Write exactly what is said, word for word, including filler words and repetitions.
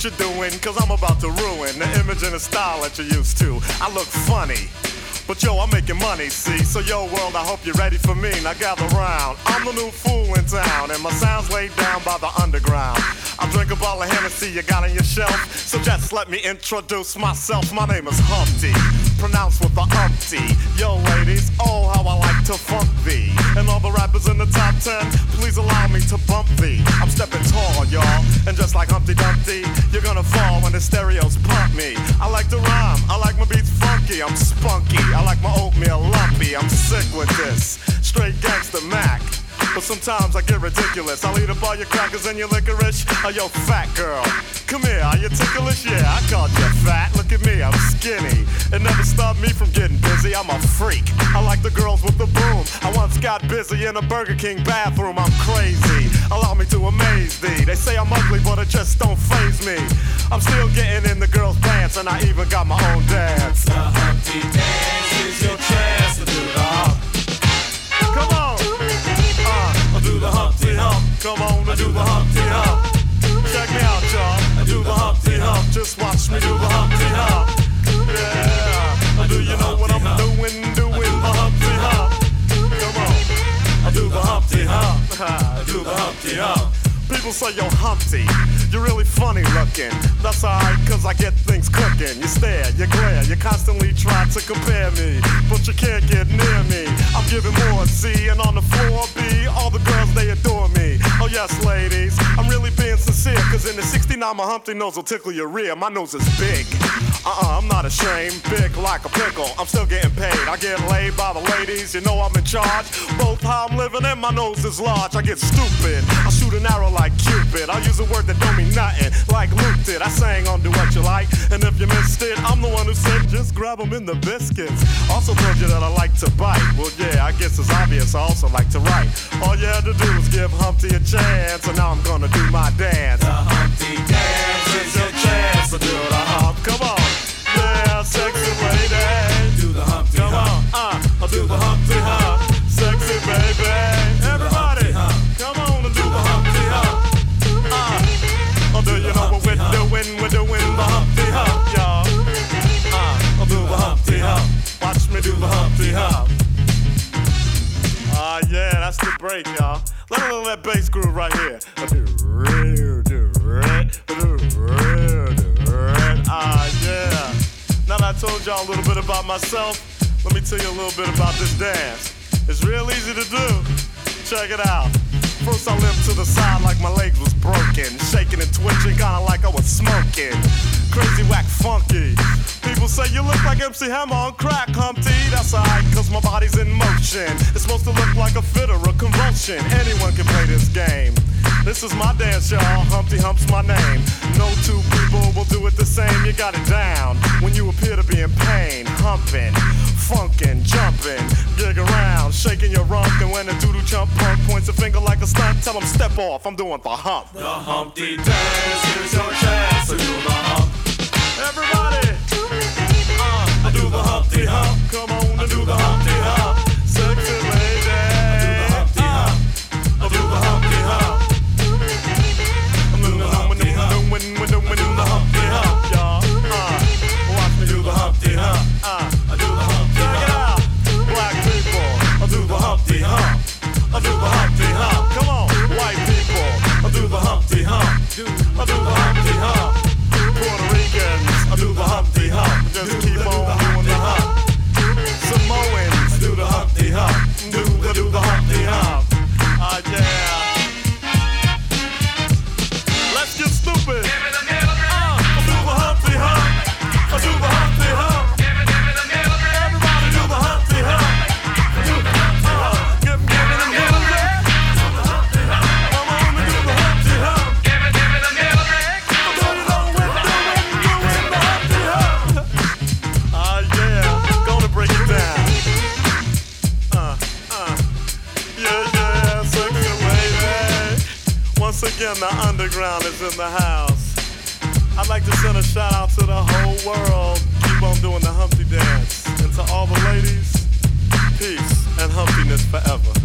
you're doing, cause I'm about to ruin the image and the style that you're used to. I look funny, but yo, I'm making money, see? So yo, world, I hope you're ready for me. Now gather round. I'm the new fool in town, and my sound's laid down by the underground. I drink a bottle of Hennessy you got on your shelf, so just let me introduce myself. My name is Humpty, pronounced with the umpty. Yo, ladies, oh, how I like to funk thee. And all the rappers in the top ten, please allow me to bump thee. I'm stepping tall, y'all, and just like Humpty Dumpty, you're gonna fall when the stereos pump me. I like to rhyme, I like my beats funky, I'm spunky. I like my oatmeal lumpy, I'm sick with this. Straight gangster Mac. But sometimes I get ridiculous. I'll eat up all your crackers and your licorice. Oh, yo, fat girl, come here, are you ticklish? Yeah, I called you fat. Look at me, I'm skinny. It never stopped me from getting busy. I'm a freak. I like the girls with the boom. I once got busy in a Burger King bathroom. I'm crazy. Allow me to amaze thee. They say I'm ugly, but it just don't faze me. I'm still getting in the girls' pants, and I even got my own dance. The Humpty Dance is your chance to do the hump. Come on. I do the Humpty Hump. Come on, I do the Humpty Hump. check me out, y'all. I do the Humpty Hump. Just watch me do the Humpty Hump. Yeah. Do you know what I'm doing? Doing the Humpty Hump. Come on. I do the Humpty Hump. I do the Humpty Hump. People say, yo, Humpty, you're really funny looking. That's alright, cause I get things cooking. You stare, you glare, you constantly try to compare me, but you can't get near me. I'm giving more C, and on the floor B, all the girls, they adore me. Oh yes, ladies, I'm really being sincere, cause in the sixty-nine, my Humpty nose will tickle your rear. My nose is big. Uh-uh, I'm not ashamed, big like a pickle. I'm still getting paid, I get laid by the ladies, you know I'm in charge. Both how I'm living and my nose is large. I get stupid, I shoot an arrow like Cupid. I use a word that don't mean nothing, like Luke did. I sang on Do What You Like, and if you missed it, I'm the one who said just grab them in the biscuits. Also told you that I like to bite. Well, yeah, I guess it's obvious I also like to write. All you had to do was give Humpty a chance, and now I'm gonna do my dance. The Humpty Dance is your chance to do the hump. Come on, yeah, sexy lady. Do the Humpty Come Hump. on, uh, I'll do the Humpty Hump. Sexy baby, everybody, come on and do the Humpty Hump. Uh, oh, do you know what we're doing? We're doing the Humpty Hump, y'all. Uh, I'll do the Humpty Hump. Watch me do the Humpty Hump. Ah, uh, yeah, that's the break, y'all. Let me know that bass groove right here. Ah, yeah. Now that I told y'all a little bit about myself, let me tell you a little bit about this dance. It's real easy to do. Check it out. First I limped to the side like my leg was broken, shaking and twitching, kinda like I was smoking. Crazy, whack, funky. People say you look like M C Hammer on crack, Humpty. That's alright, cause my body's in motion. It's supposed to look like a fit or a convulsion. Anyone can play this game. This is my dance, y'all. Humpty Hump's my name. No two people will do it the same. You got it down when you appear to be in pain. Humping, funkin', jumping, gig around, shaking your rump. And when a doodle chump punk points a finger like a stunt, tell him step off, I'm doing the hump. The Humpty Dance is your chance to do the hump. Everybody, uh, I do the Humpty Hump. Come on and do the Humpty Hump. Sexy lady, I do the Humpty Hump. I do the Humpty Hump. I'm doing the Humpty Hump. When we're doing the Humpty Hump, y'all. Uh, watch me do the Humpty Hump. Uh, I do the Humpty check it out, black people. I do the Humpty Hump. I do the Humpty Hump. Come on, white people. I do the Humpty Hump. I do the Humpty Hump. Puerto Ricans, I do the Humpty Hump. Just keep on doing the hump. Samoans, do the Humpty Hump. Do the do the Humpty Hump. Ah yeah. Let's get stupid. Uh, I do the Humpty Hump. I do the Humpty Hump. Everybody do the Humpty Hump. Do the Humpty Hump. Give, give me the middle leg. Come on and do the Humpty Hump. Give me, give me the middle leg. Do you know we're doing, doing the Humpty Hump? Ah yeah, gonna break it down. Uh, uh, yeah, yeah, sexy lady. Once again, the underground is in the house. I'd like to send a shout out to the whole world. Keep on doing the Humpty Dance. And to all the ladies, peace and humpiness forever.